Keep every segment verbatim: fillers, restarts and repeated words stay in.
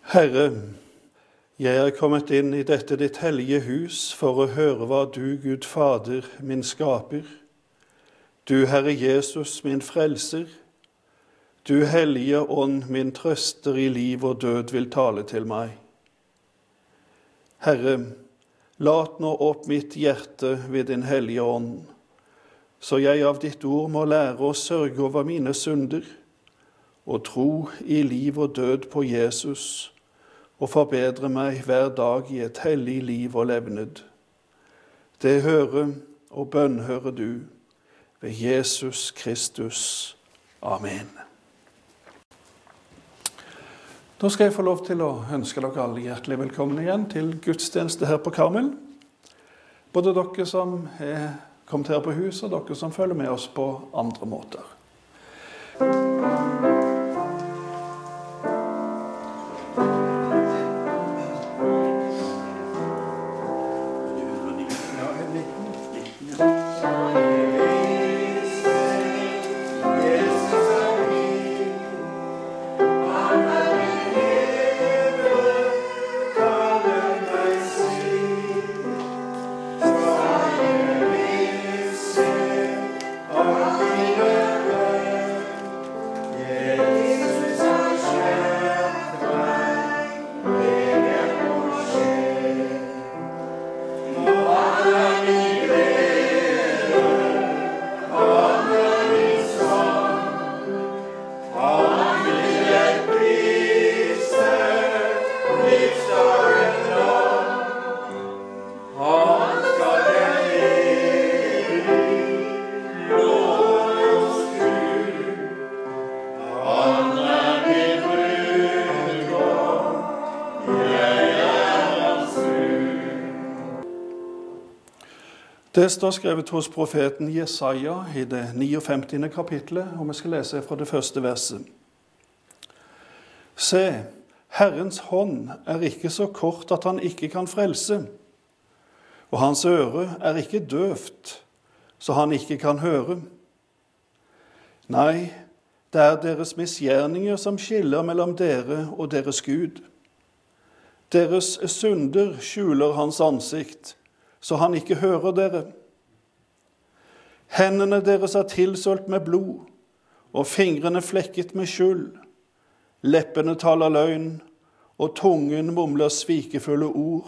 Herre, jeg er kommet inn i dette ditt hellige hus for å høre hva du, Gud Fader, min skaper, du, Herre Jesus, min frelser, du, Hellige Ånd, min trøster i liv og død, vil tale til meg. Herre, lat nå opp mitt hjerte ved din Hellige Ånd, så jeg av ditt ord må lære å sørge over mine synder, og tro i liv og død på Jesus, og forbedre meg hver dag i et hellig liv og levned. Det hører og bønnhører du ved Jesus Kristus. Amen. Da skal jeg få lov til å ønske dere alle hjertelig velkommen igjen til gudstjeneste her på Karmel. Både dere som er kommet her på huset, og dere som følger med oss på andre måter. Det står skrevet hos profeten Jesaja i det niogfemtiende kapitlet, og vi skal lese fra det første verset. Se, Herrens hånd er ikke så kort at han ikke kan frelse, og hans øre er ikke døvt, så han ikke kan høre. Nei, det er deres misgjerninger som skiller mellom dere og deres Gud. Deres synder skjuler hans ansikt, så han ikke hører dere. Hendene deres er tilsølt med blod, og fingrene flekket med skyld. Leppene taler løgn, og tungen mumler svikefulle ord.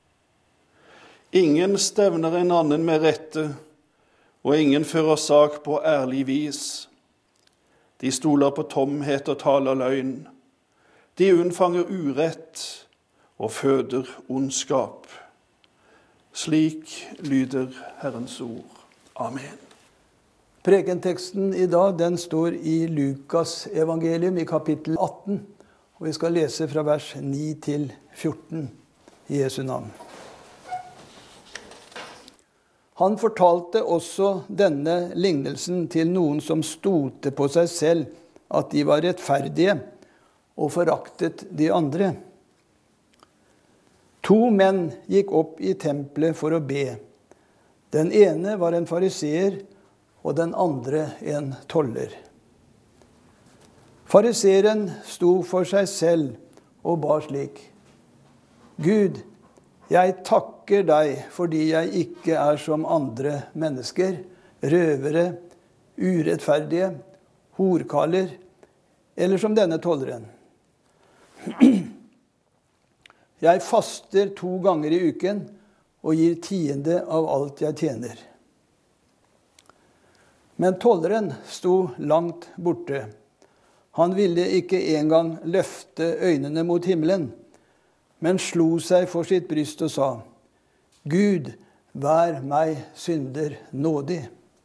Ingen stevner en annen med rette, og ingen fører sak på ærlig vis. De stoler på tomhet og taler løgn. De unnfanger urett og føder ondskap. Slik lyder Herrens ord. Amen. Prekenteksten i dag, den står i Lukas evangelium i kapittel atten, og vi skal lese fra vers ni til fjorten i Jesu navn. Han fortalte også denne lignelsen til noen som stolte på seg selv at de var rettferdige og foraktet de andre. To menn gikk opp i tempelet for å be. Den ene var en fariseer, og den andre en toller. Fariseeren sto for seg selv og ba slik: Gud, jeg takker deg fordi jeg ikke er som andre mennesker, røvere, urettferdige, horkaller, eller som denne tolleren. Jeg faster to ganger i uken og gir tiende av alt jeg tjener. Men tolleren sto langt borte. Han ville ikke engang løfte øynene mot himmelen, men slo seg for sitt bryst og sa: Gud, vær meg synder nådig.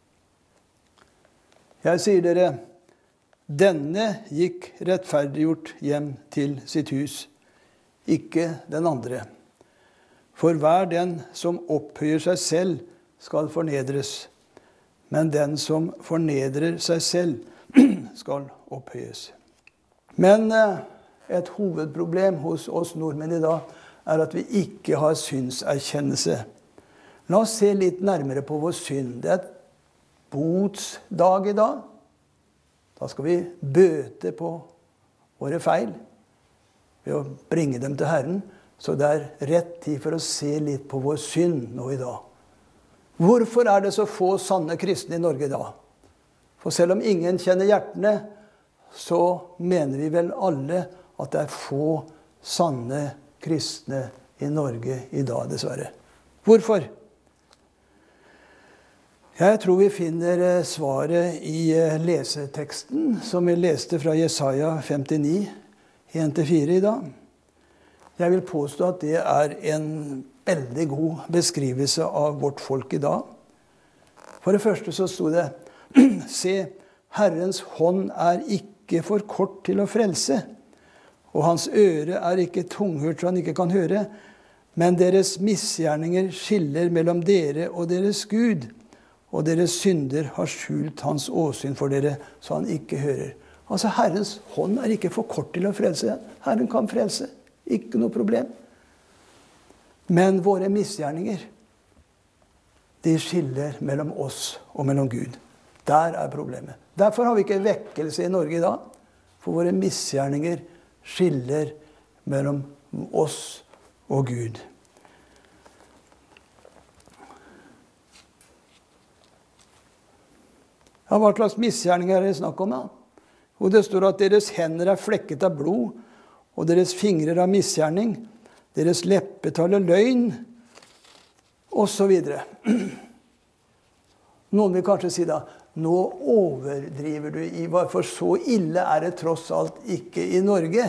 Jeg sier dere, denne gikk rettferdiggjort hjem til sitt hus, ikke den andre. For hver den som opphøyer seg selv, skal fornedres, men den som fornedrer seg selv, skal opphøyes. Men et hovedproblem hos oss nordmenn i dag er at vi ikke har synserkjennelse. La oss se litt nærmere på vår synd. Det er et botsdag i dag. Da skal vi bøte på våre feil. ved å bringe dem til Herren. Så det er rett tid for å se litt på vår synd nå i dag. Hvorfor er det så få sanne kristne i Norge da? For selv om ingen kjenner hjertene, så mener vi vel alle at det er få sanne kristne i Norge i dag, dessverre. Hvorfor? Jeg tror vi finner svaret i leseteksten som vi leste fra Jesaja femtini, en til fire i dag. Jeg vil påstå at det er en veldig god beskrivelse av vårt folk i dag. For det første så sto det, se, Herrens hånd er ikke for kort til å frelse, og hans øre er ikke tunghørt så han ikke kan høre, men deres misgjerninger skiller mellom dere og deres Gud, og deres synder har skjult hans åsyn for dere, så han ikke hører. Altså, Herrens hånd er ikke for kort til å frelse. Herren kan frelse. Ikke noe problem. Men våre misgjerninger, de skiller mellom oss og mellom Gud. Der er problemet. Derfor har vi ikke vekkelse i Norge i dag. For våre misgjerninger skiller mellom oss og Gud. Ja, hva slags misgjerninger er det snakk om da? Og det står at deres hender er flekket av blod, og deres fingrer av misgjerning, deres leppe taler løgn, og så videre. Noen vil kanskje si da, nå overdriver du i, for så ille er det tross alt ikke i Norge.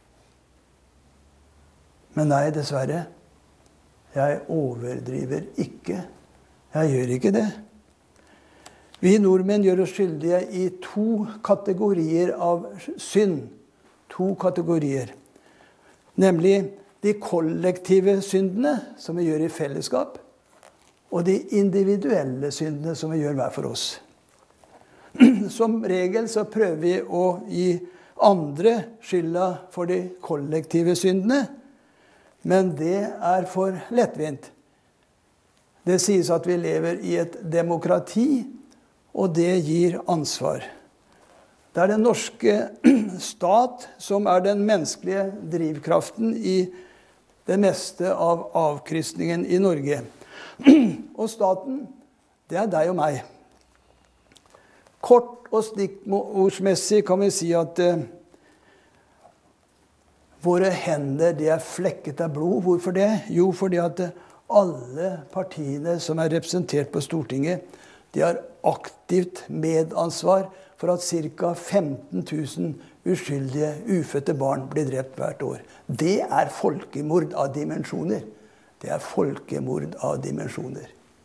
Men nei, dessverre, jeg overdriver ikke. Jeg gjør ikke det. Vi nordmenn gjør oss skyldige i to kategorier av synd. To kategorier. Nemlig de kollektive syndene, som vi gjør i fellesskap, og de individuelle syndene, som vi gjør hver for oss. Som regel så prøver vi å gi andre skylda for de kollektive syndene, men det er for lettvint. Det sies at vi lever i et demokrati, og det gir ansvar. Det er den norske stat som er den menneskelige drivkraften i det meste av avkristningen i Norge. Og staten, det er deg og meg. Kort og stikkordsmessig kan vi si at uh, våre hender, de er flekket av blod. Hvorfor det? Jo, fordi at alle partiene som er representert på Stortinget, de har aktivt medansvar for at ca. femten tusen uskyldige, ufødte barn blir drept hvert år. Det er folkemord av dimensjoner. Det er folkemord av dimensjoner.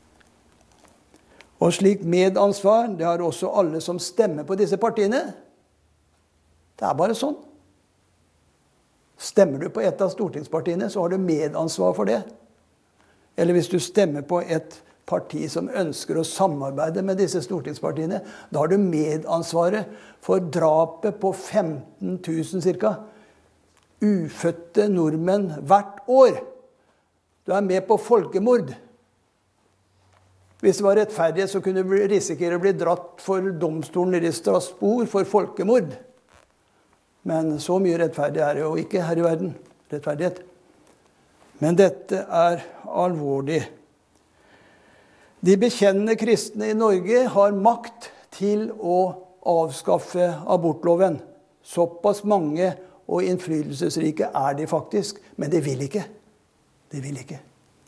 Og slik medansvar, det har også alle som stemmer på disse partiene. Det er bare sånn. Stemmer du på et av stortingspartiene, så har du medansvar for det. Eller hvis du stemmer på et parti som ønsker å samarbeide med disse stortingspartiene, da har du medansvaret for drapet på femten tusen cirka ufødte nordmenn hvert år. Du er med på folkemord. Hvis det var rettferdighet, så kunne du risikere å bli dratt for domstolen i Strasbourg for folkemord. Men så mye rettferdig er det jo ikke her i verden. Rettferdighet. Men dette er alvorlig. De bekjennende kristne i Norge har makt til å avskaffe abortloven. Såpass mange og innflytelsesrike er de faktisk, men de vil ikke. De vil ikke.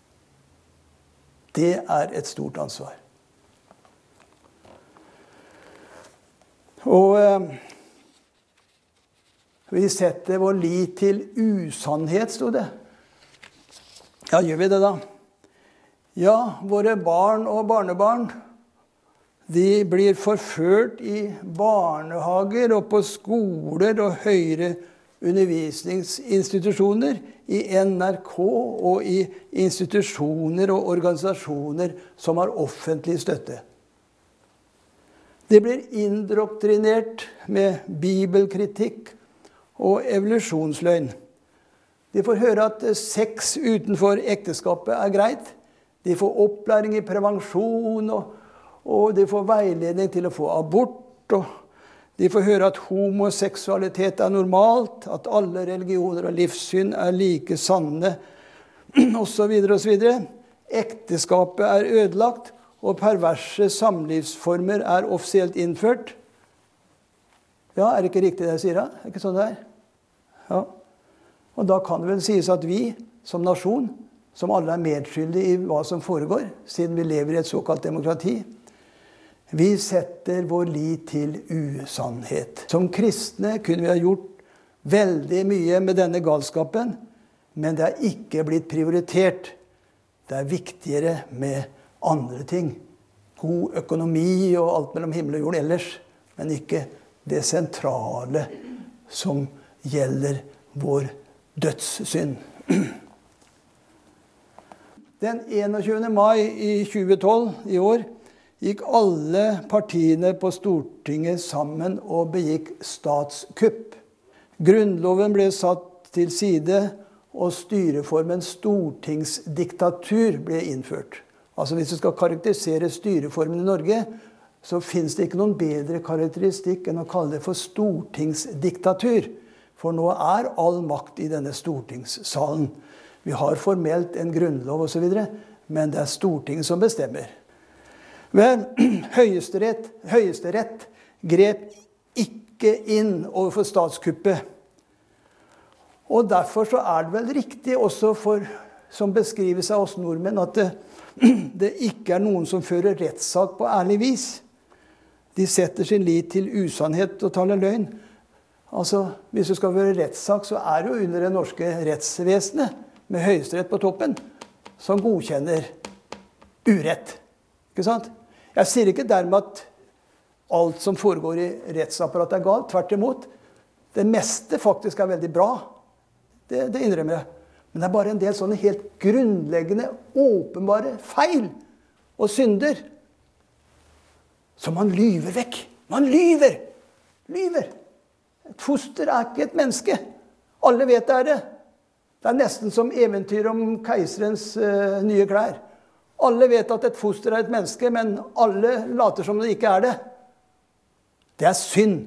Det er et stort ansvar. Og eh, vi setter vår lit til usannhet, stod det. Ja, gjør vi det da? Ja, våre barn og barnebarn, de blir forført i barnehager og på skoler og høyere undervisningsinstitusjoner, i N R K og i institusjoner og organisasjoner som har offentlig støtte. De blir indoktrinert med bibelkritikk og evolusjonsløgn. De får høre at sex utenfor ekteskapet er greit. De får opplæring i prevensjon, og, og de får veiledning til å få abort. Og De får høre at homoseksualitet er normalt, at alle religioner og livssyn er like sanne, og så videre og så videre. Ekteskapet er ødelagt, og perverse samlivsformer er offisielt innført. Ja, er det ikke riktig det jeg sier da? Er det ikke sånn det er? Ja. Og da kan det vel sies at vi, som nasjon, som alle er medskyldige i hva som foregår, siden vi lever i et såkalt demokrati, vi setter vår lit til usannhet. Som kristne kunne vi ha gjort veldig mye med denne galskapen, men det er ikke blitt prioritert. Det er viktigere med andre ting. God økonomi og alt mellom himmel og jord ellers, men ikke det sentrale som gjelder vår dødssynd. Den enogtjuende mai i tjue tolv i år gikk alle partiene på Stortinget sammen og begikk statskupp. Grunnloven ble satt til side, og styreformen stortingsdiktatur ble innført. Altså hvis du skal karakterisere styreformen i Norge, så finnes det ikke noen bedre karakteristikk enn å kalle det for stortingsdiktatur. For nå er all makt i denne stortingssalen. Vi har formelt en grunnlov og så videre, men det er Stortinget som bestemmer. Men Høyesterett, Høyesterett grep ikke inn overfor statskuppet. Og derfor så er det vel riktig også for, som beskrives av oss nordmenn, at det, det ikke er noen som fører rettssak på ærlig vis. De setter sin lit til usannhet og taler løgn. Altså, hvis du skal føre rettssak, så er det jo under det norske rettsvesenet, med Høyesterett på toppen, som godkjenner urett. Ikke sant? Jeg sier ikke dermed at alt som foregår i rettsapparatet er galt. Tvert imot. Det meste faktisk er veldig bra. Det, det innrømmer jeg. Men det er bare en del sånne helt grunnleggende, åpenbare feil og synder som man lyver vekk. Man lyver! Lyver! Et foster er ikke et menneske. Alle vet det er det. Det er nesten som eventyr om keiserens uh, nye klær. Alle vet at et foster er et menneske, men alle later som det ikke er det. Det er synd.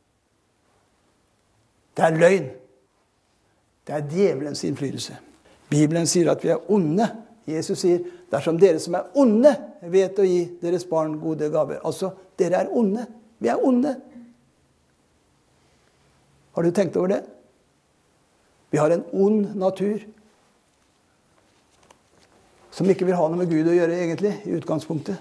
Det er løgn. Det er djevelens innflytelse. Bibelen sier at vi er onde. Jesus sier, dersom dere som er onde vet å gi deres barn gode gaver. Altså, dere er onde. Vi er onde. Har du tenkt over det? Vi har en ond natur som ikke vil ha noe med Gud å gjøre egentlig, i utgangspunktet.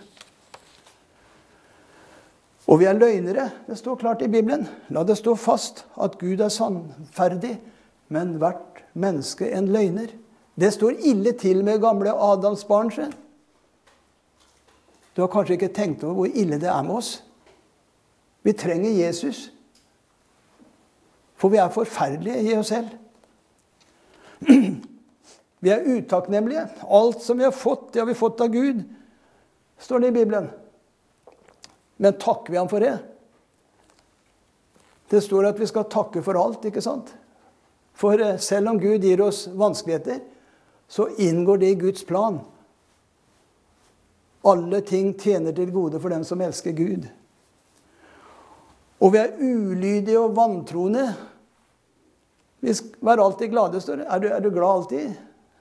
Og vi er løgnere. Det står klart i Bibelen. La det stå fast at Gud er sannferdig, men hvert menneske en løgner. Det står ille til med gamle Adams barn. Du har kanskje ikke tenkt over hvor ille det er med oss. Vi trenger Jesus. For vi er forferdelige i oss selv. Vi er utakknemlige. Alt som vi har fått, det har vi fått av Gud, står det i Bibelen. Men takker vi ham for det? Det står at vi skal takke for alt, ikke sant? For selv om Gud gir oss vanskeligheter, så inngår det i Guds plan. Alle ting tjener til gode for dem som elsker Gud. Og vi er ulydige og vantroende. Vi skal være alltid glade, står det. Er du, er du glad alltid?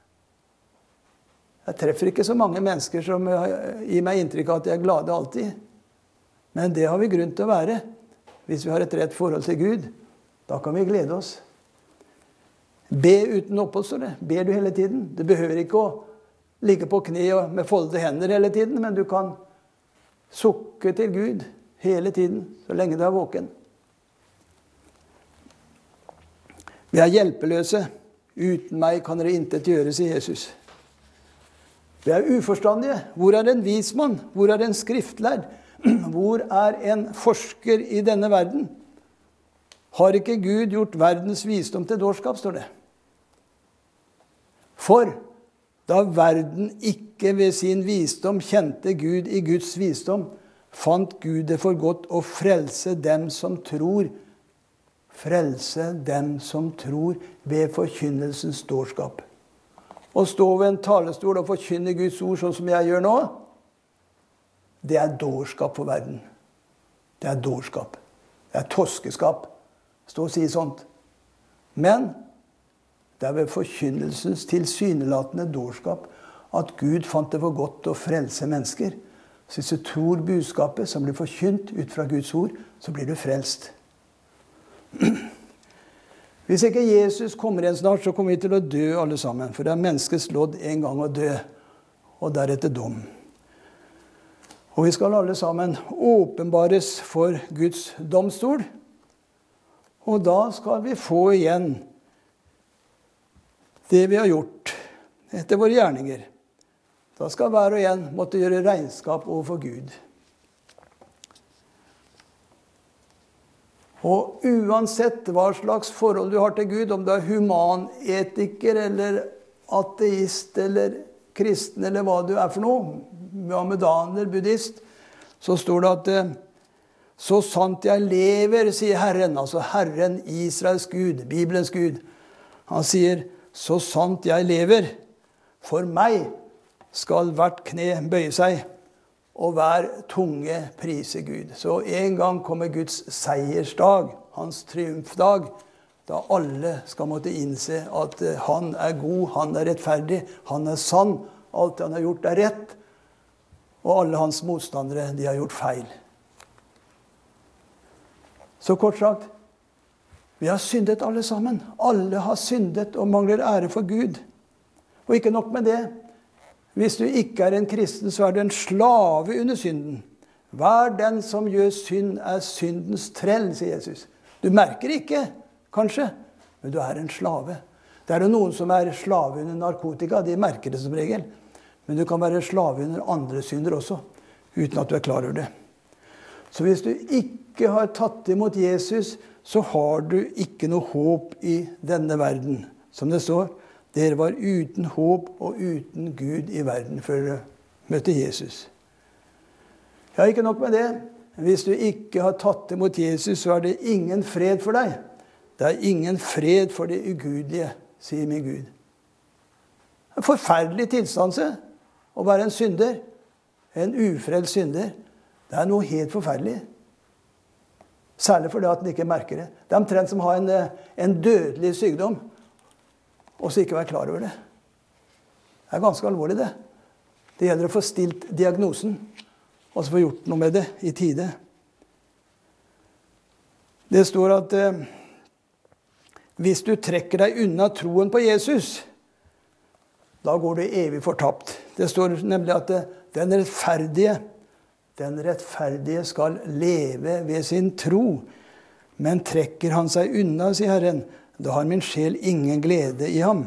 Jeg treffer ikke så mange mennesker som gir meg inntrykk av at de er glade alltid. Men det har vi grunn til å være. Hvis vi har et rett forhold til Gud, da kan vi glede oss. Be uten opphold, står det. Ber du hele tiden. Du behøver ikke å ligge på kne med foldede hender hele tiden, men du kan sukke til Gud hele tiden, så lenge du er våken. Vi er hjelpeløse. Uten meg kan dere intet gjøre, sier Jesus. Vi er uforstandige. Hvor er en vismann? Hvor er en skriftlærd? Hvor er en forsker i denne verden? Har ikke Gud gjort verdens visdom til dårskap, står det. For da verden ikke ved sin visdom kjente Gud i Guds visdom, fant Gud det for godt å frelse dem som tror. Frelse dem som tror ved forkynnelsens dårskap. Å stå ved en talestol og forkynne Guds ord sånn som jeg gjør nå, det er dårskap for verden. Det er dårskap. Det er toskeskap, stå og si sånt. Men det er ved forkynnelsens tilsynelatende dårskap at Gud fant det for godt å frelse mennesker. Så hvis du tror budskapet som blir forkynt ut fra Guds ord, så blir du frelst. Hvis ikke Jesus kommer igjen snart, så kommer vi til å dø alle sammen. For det er menneskets lodd en gang å dø, og deretter dom. Og vi skal alle sammen åpenbares for Guds domstol. Og da skal vi få igjen det vi har gjort etter våre gjerninger. Da skal hver og en måtte gjøre regnskap overfor Gud. Og uansett hva slags forhold du har til Gud, om du er humanetiker eller ateist eller kristen eller hva du er for noe, muhammedaner, buddhist, så står det at så sant jeg lever, sier Herren, altså Herren Israels Gud, Bibelens Gud. Han sier, så sant jeg lever, for meg skal hvert kne bøye seg, og hver tunge prise Gud. Så en gang kommer Guds seiersdag, hans triumfdag, da alle skal måtte innse at han er god, han er rettferdig, han er sann, alt han har gjort er rett, og alle hans motstandere, de har gjort feil. Så kort sagt, vi har syndet alle sammen. Alle har syndet og mangler ære for Gud. Og ikke nok med det, hvis du ikke er en kristen, så er du en slave under synden. Hver den som gjør synd er syndens trell, sier Jesus. Du merker ikke, kanskje, men du er en slave. Det er jo noen som er slave under narkotika, de merker det som regel. Men du kan være slave under andre synder også, uten at du er klar over det. Så hvis du ikke har tatt imot Jesus, så har du ikke noe håp i denne verden. Som det står, dere var uten håp og uten Gud i verden før dere møtte Jesus. Ja, ikke nok med det. Hvis du ikke har tatt imot Jesus, så er det ingen fred for deg. Det er ingen fred for det ugudelige, sier min Gud. En forferdelig tilstandelse å være en synder, en ufrelst synder. Det er noe helt forferdelig. Særlig fordi at den ikke merker det. Det er omtrent som å ha en, en dødelig sykdom, og så ikke være klar over det. Det er ganske alvorlig det. Det gjelder å få stilt diagnosen, og så få gjort noe med det i tide. Det står at eh, hvis du trekker deg unna troen på Jesus, da går du evig fortapt. Det står nemlig at det, den rettferdige, den rettferdige skal leve ved sin tro. Men trekker han seg unna, sier Herren, da har min sjel ingen glede i ham.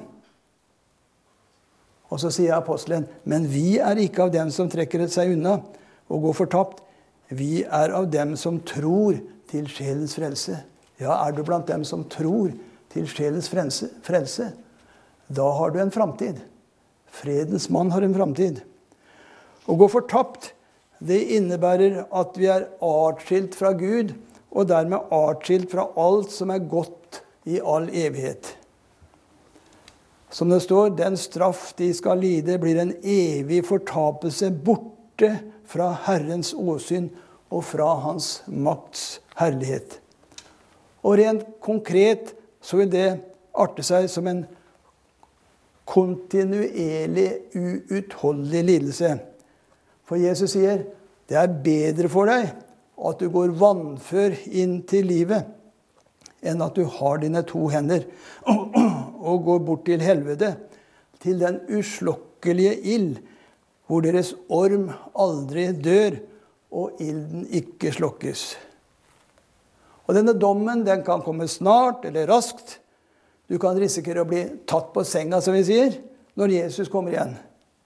Og så sier apostelen, men vi er ikke av dem som trekker seg unna og går fortapt. Vi er av dem som tror til sjelens frelse. Ja, er du blant dem som tror til sjelens frelse, frelse? Da har du en framtid. Fredens mann har en framtid. Å gå fortapt, det innebærer at vi er atskilt fra Gud, og dermed atskilt fra alt som er godt i all evighet. Som det står, den straff de skal lide blir en evig fortapelse borte fra Herrens åsyn og fra hans makts herlighet. Og rent konkret så vil det arte seg som en kontinuerlig, uutholdelig lidelse. For Jesus sier, det er bedre for deg at du går vannfør inn til livet, enn at du har dine to hender og går bort til helvete, til den uslokkelige ild, hvor deres orm aldri dør, og ilden ikke slokkes. Og denne dommen, den kan komme snart eller raskt. Du kan risikere å bli tatt på senga, som vi sier, når Jesus kommer igjen.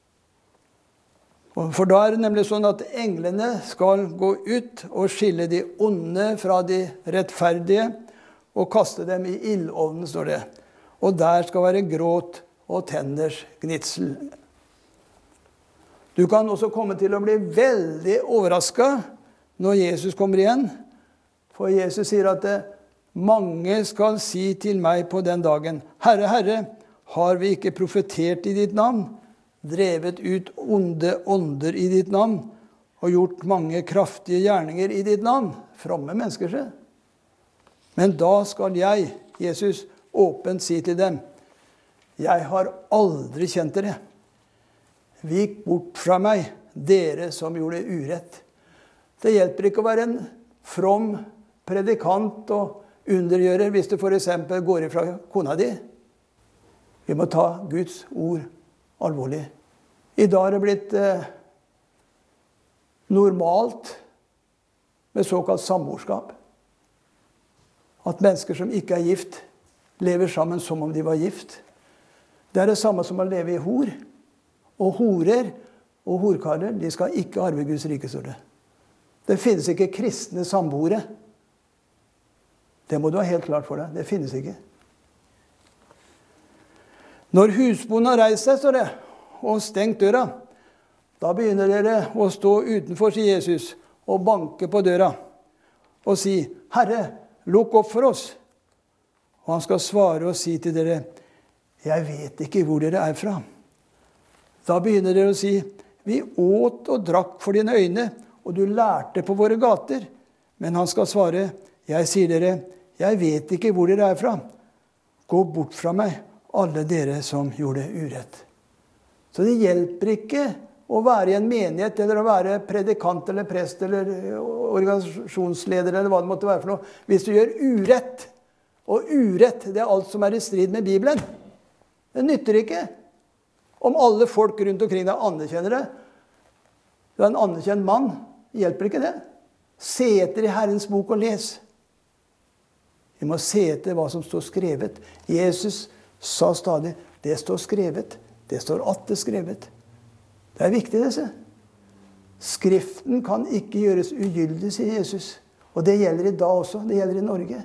For da er det nemlig sånn at englene skal gå ut og skille de onde fra de rettferdige, og kaste dem i ildovnen, står det. Og der skal være gråt og tenners gnitsel. Du kan også komme til å bli veldig overrasket når Jesus kommer igjen. For Jesus sier at mange skal si til meg på den dagen, Herre, Herre, har vi ikke profetert i ditt navn, drevet ut onde ånder i ditt navn, og gjort mange kraftige gjerninger i ditt navn? Fromme mennesker, se. Men da skal jeg, Jesus, åpent si til dem, jeg har aldri kjent dere. Vik bort fra meg, dere som gjorde urett. Det hjelper ikke å være en from predikant og undergjører hvis du for eksempel går ifra kona di. Vi må ta Guds ord alvorlig. I dag er det blitt eh, normalt med såkalt samboerskap. At mennesker som ikke er gift, lever sammen som om de var gift. Det er det samme som å leve i hor. Og horer og horkarer, de skal ikke arve Guds rike, står det. Det finnes ikke kristne samboere. Det må du ha helt klart for deg. Det finnes ikke. Når husbonden har reist seg, står det, og stengt døra, da begynner dere å stå utenfor, sier Jesus, og banke på døra, og si, Herre, lukk opp for oss. Og han skal svare og si til dere, jeg vet ikke hvor dere er fra. Da begynner dere å si, vi åt og drakk for dine øyne, og du lærte på våre gater. Men han skal svare, jeg sier dere, jeg vet ikke hvor dere er fra. Gå bort fra meg, alle dere som gjorde urett. Så det hjelper ikke å være i en menighet, eller å være predikant, eller prest, eller organisasjonsleder, eller hva det måtte være for noe, hvis du gjør urett. Og urett, det er alt som er i strid med Bibelen. Det nytter ikke. Om alle folk rundt omkring deg anerkjenner det, du er en anerkjent mann, hjelper ikke det. Se etter i Herrens bok og les. Vi må se etter hva som står skrevet. Jesus sa stadig, det står skrevet, det står atter skrevet. Det er viktig, det. Skriften kan ikke gjøres ugyldig, sier Jesus. Og det gjelder i dag også, det gjelder i Norge.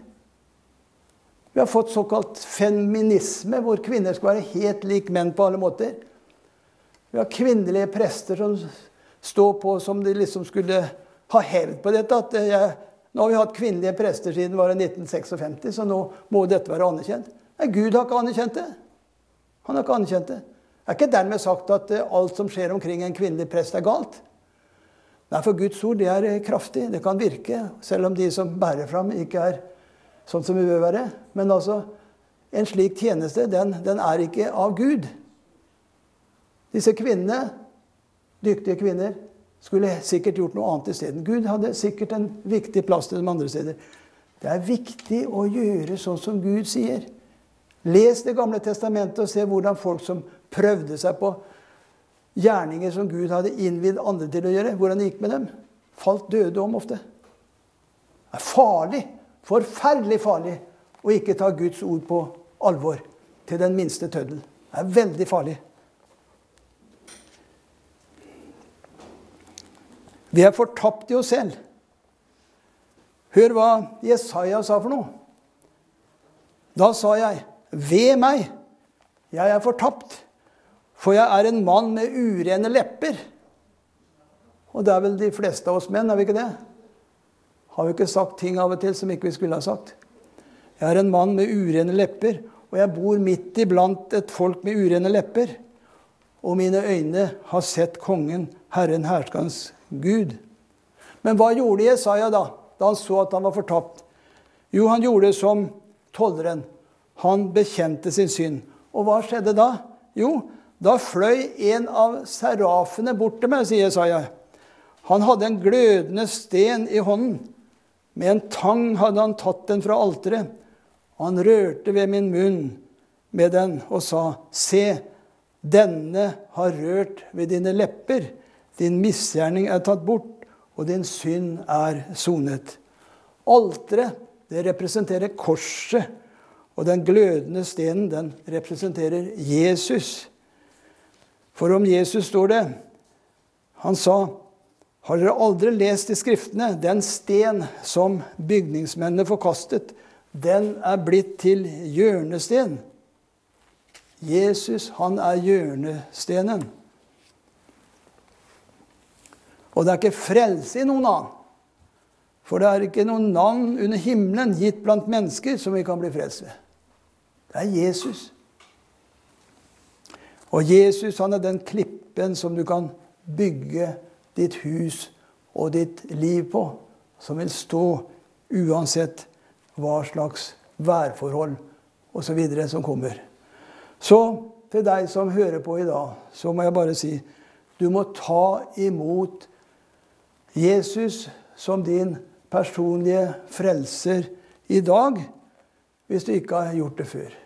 Vi har fått såkalt feminisme, hvor kvinner skal være helt lik menn på alle måter. Vi har kvinnelige prester som står på som de liksom skulle ha hevd på dette. At jeg, nå har vi hatt kvinnelige prester siden var det nitten femtiseks, så nå må dette være anerkjent. Nei, Gud har ikke anerkjent det. Han har ikke anerkjent det. Det er ikke dermed sagt at alt som skjer omkring en kvinnelig prest er galt. Nei, for Guds ord, det er kraftig, det kan virke, selv om de som bærer fram ikke er sånn som vi bør være. Men altså, en slik tjeneste, den, den er ikke av Gud. Disse kvinnene, dyktige kvinner, skulle sikkert gjort noe annet i stedet. Gud hadde sikkert en viktig plass til de andre steder. Det er viktig å gjøre sånn som Gud sier. Les det gamle testamentet og se hvordan folk som prøvde seg på gjerninger som Gud hadde innvidd andre til å gjøre, hvordan det gikk med dem, falt døde om ofte. Det er farlig. Forferdelig farlig å ikke ta Guds ord på alvor til den minste tøddel. Det er veldig farlig. Vi er fortapt i oss selv. Hør hva Jesaja sa for noe. Da sa jeg, ved meg, jeg er fortapt, for jeg er en mann med urene lepper. Og det er vel de fleste av oss menn, er vi ikke det? Har vi ikke sagt ting av og til som ikke vi skulle ha sagt? Jeg er en mann med urene lepper, og jeg bor midt iblant et folk med urene lepper. Og mine øyne har sett kongen, Herren herskans Gud. Men hva gjorde Jesaja da, da han så at han var fortapt? Jo, han gjorde det som tolleren. Han bekjente sin synd. Og hva skjedde da? Jo, da fløy en av serafene bort til meg, sier Jesaja. Han hadde en glødende sten i hånden. Med en tang hadde han tatt den fra alteret. Han rørte ved min munn med den og sa, se, denne har rørt ved dine lepper. Din misgjerning er tatt bort, og din synd er sonet. Alteret, det representerer korset, og den glødende stenen, den representerer Jesus. For om Jesus står det, han sa, har dere aldri lest i skriftene, den sten som bygningsmennene forkastet, den er blitt til hjørnesten. Jesus, han er hjørnestenen. Og det er ikke frelse i noen annen. For det er ikke noen navn under himmelen gitt blant mennesker som vi kan bli frelst ved. Det er Jesus. Og Jesus, han er den klippen som du kan bygge ditt hus og ditt liv på, som vil stå uansett hva slags værforhold og så videre som kommer. Så til deg som hører på i dag, så må jeg bare si, du må ta imot Jesus som din personlige frelser i dag, hvis du ikke har gjort det før.